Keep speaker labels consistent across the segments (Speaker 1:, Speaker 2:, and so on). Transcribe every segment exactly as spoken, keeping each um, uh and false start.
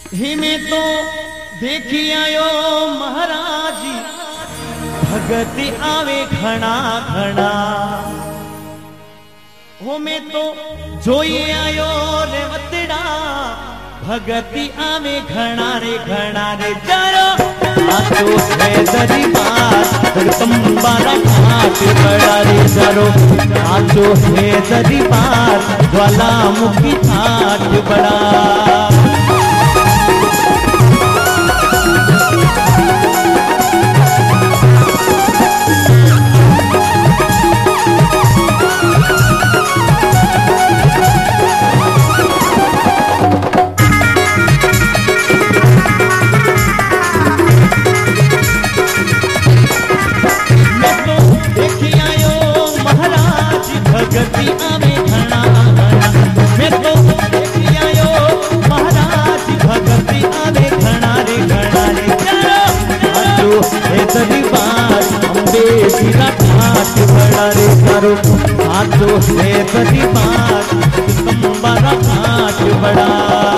Speaker 1: हिमे तो देखी आयो महाराज भगत आवे घना घना हो में तो जोई आयो रे वतड़ा भगती आवे घना रे घना रे जारो आतो है दरबार जगदम्बारा घाट बड़ा रे जारो आतो है दरबार ज्वालामुखी घाट बड़ा आजो है दरबार जगदम्बारा घाट बड़ा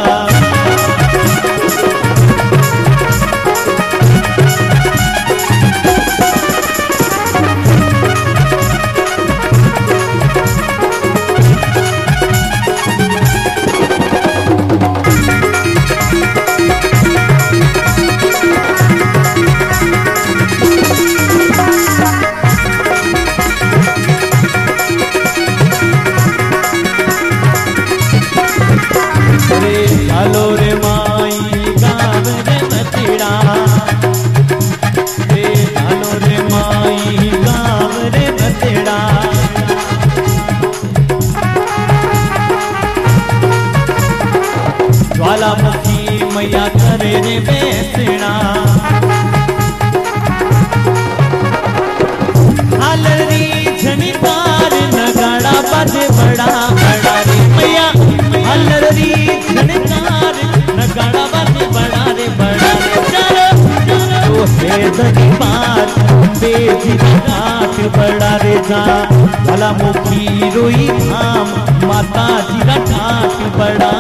Speaker 1: चालो रे माई गाँव रे बचड़ा रे चालो रे माई गाँव रे बचड़ा ज्वालामुखी मैया करे रे बेसड़ा हालरी झनिकार नगाड़ा बजे बड़ा बड़ा रे मैया हालरी झनिकार नगाड़ा बजे बड़ा रे बड़ा रे चलो चलो है दरबार बेजी घाट बड़ा रे जा ज्वालामुखी रोई धाम माता जी का घाट बड़ा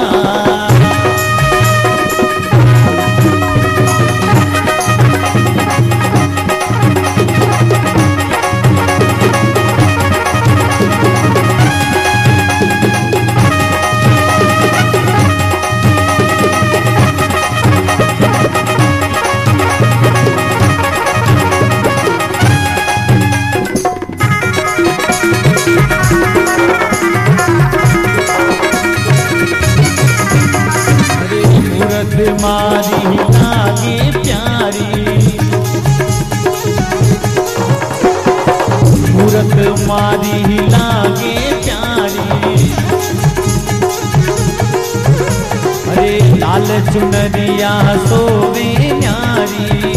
Speaker 1: मारी लागे प्यारी मूरत मारी लागे प्यारी अरे लाल चुनरिया सोवे न्यारी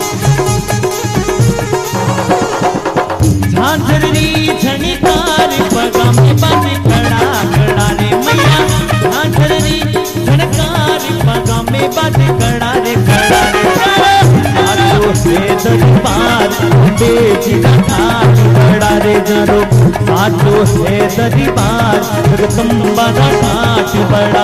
Speaker 1: झांझरनी झनकार पगा में बाजे खड़ा खड़ा रे मैया झांझरनी झनकार पगा में बाजे खड़ा रे खड़ा रे आजो है दरबार बेजी का घाट बड़ा रे जरो आजो है दरबार जगदम्बारा घाट बड़ा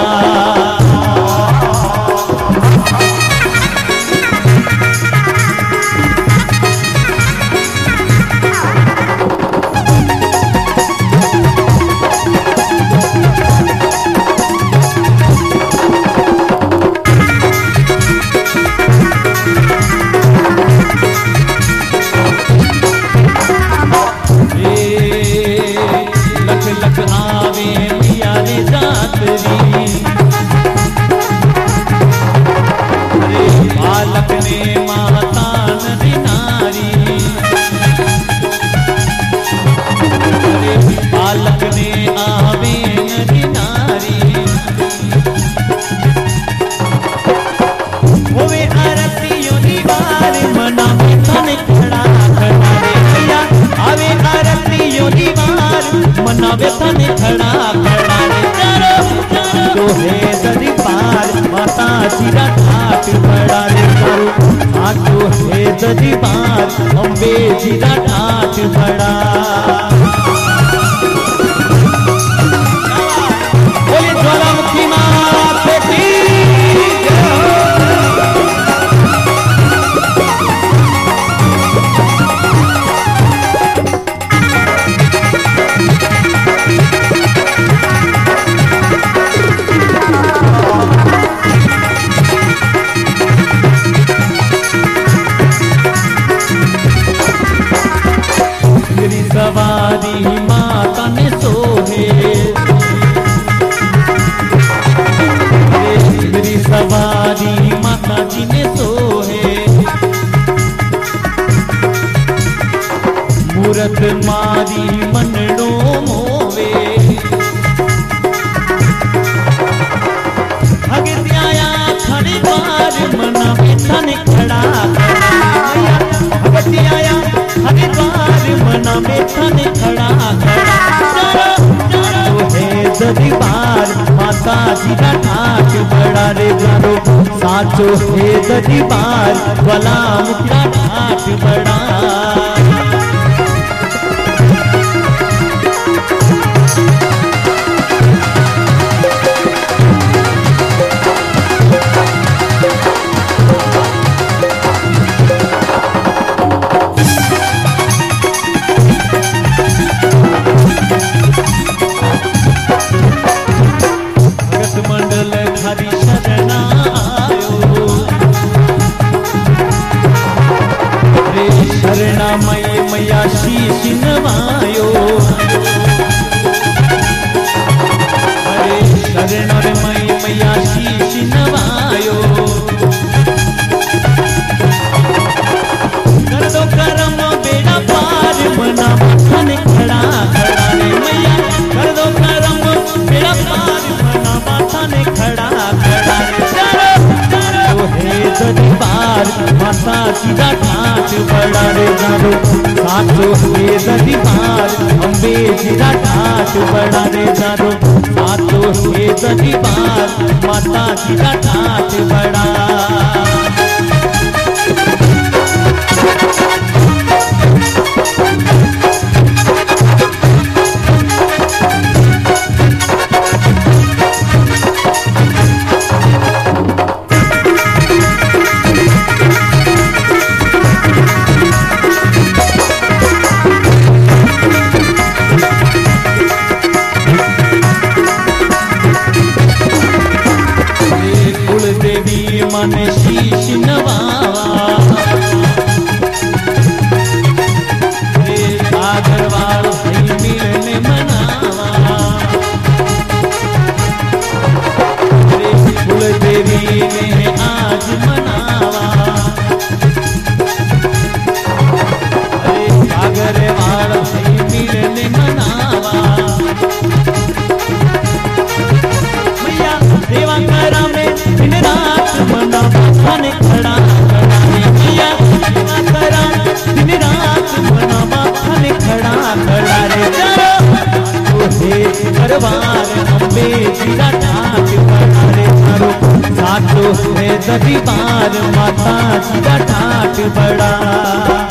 Speaker 1: बालक ने माता नदी नारी बालक ने आवे नदी नारी होवे आरतियों दीवार मना में तने खड़ा खड़ा रे भैया आवे आरतियों दीवार मना में तने खड़ा खड़ा रे चलो जो है दरबार माता जी का घाट बड़ा रे करो आजो है दरबार अम्बे जी का घाट बड़ा बोले ज्वालामुखी माता की जय। दरबार माता जी का ठाट बड़ा रे जानो साचो है दरबार गुलाम का ठाट बड़ा। मंडल हरि शरणायो रे शरणामय मैया शीश नवायो अरे शरणमय मैया शीश नवायो कर दो करम बेड़ा पार मना माथन खड़ा खड़ा रे मैया कर दो करम बेड़ा पार मना माथन खड़ा खड़ा रे चारो हे दरबार माता जी का ठाट बड़ा रे जानो साचो हे दरबार अम्बे जी का ठाट बड़ा रे जानो साचो हे दरबार माता जी का ठाट बड़ा। मन शीश नवावा रे सागरवाल भाई मिलने मनावा रे कुल देवी ने आज मनावा रे सागरवाल भाई मिलने मनावा मैया देवा करा में दिन रात मना माथन खड़ा खड़ा रे मैया देवा करा दिन रात मना माथन खड़ा खड़ा रे चारो हे दरबार अम्बे जी का ठाट बड़ा रे चारो साचो है दरबार माता जी का ठाट बड़ा।